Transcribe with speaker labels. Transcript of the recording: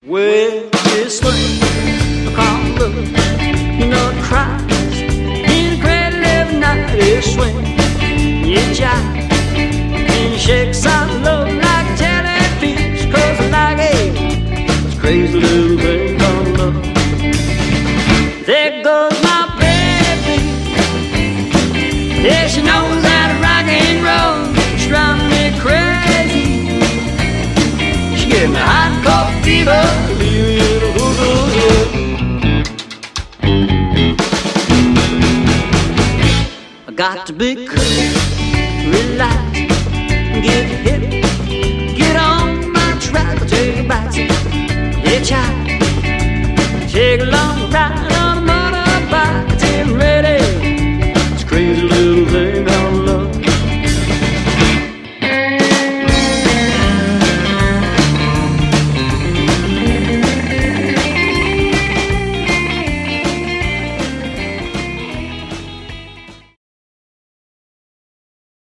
Speaker 1: Well, this thing I call love, you know it cries in a cradle every night. It swings, it jives, and it shakes our love like a jellyfish. 'Cause I like it, this crazy little thing called love. There goes my baby, yeah, she knows how to rock and roll. She's driving me crazy, she gave me hot coffee fever. I got to be cool, relax, get hip, get on my track, take a bite, hitchhike, take a long ride.